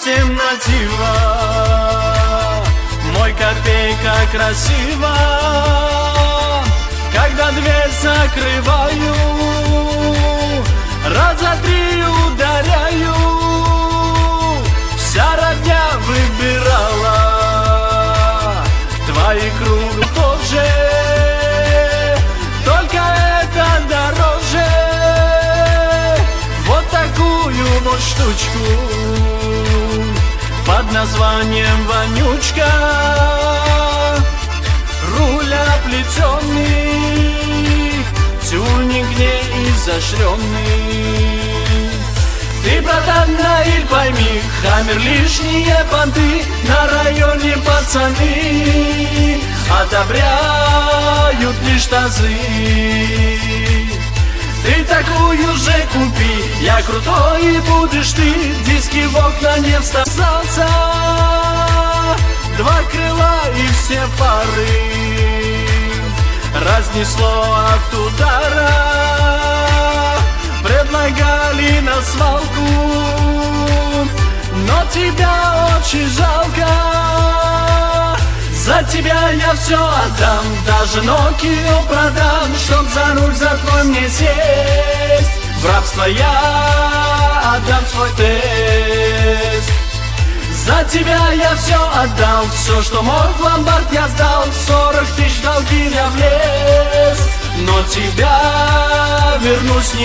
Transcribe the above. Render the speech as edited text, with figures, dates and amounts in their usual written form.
темнотива. Мой копейка красиво, когда дверь закрываю, раза три ударяю. Вся родня выбирала, твои круги тоже, только это дороже. Вот такую вот штучку под названием вонючка, руль оплетенный, тюнинг не изощренный. Ты, братан, Наиль, пойми, хаммер лишние понты, на районе пацаны одобряют лишь тазы. Ты такую же купи, я крутой и будешь ты, диски в окна не вставался, два крыла и все пары разнесло от удара. Предлагали на свалку, но тебя очень жалко. За тебя я все отдам, даже Нокию продам, чтоб за руль за твой мне сесть. В рабство я отдам свой тест. За тебя я все отдал, все, что мог, в ломбард я сдал. 40 тысяч долги я влез, но тебя вернусь не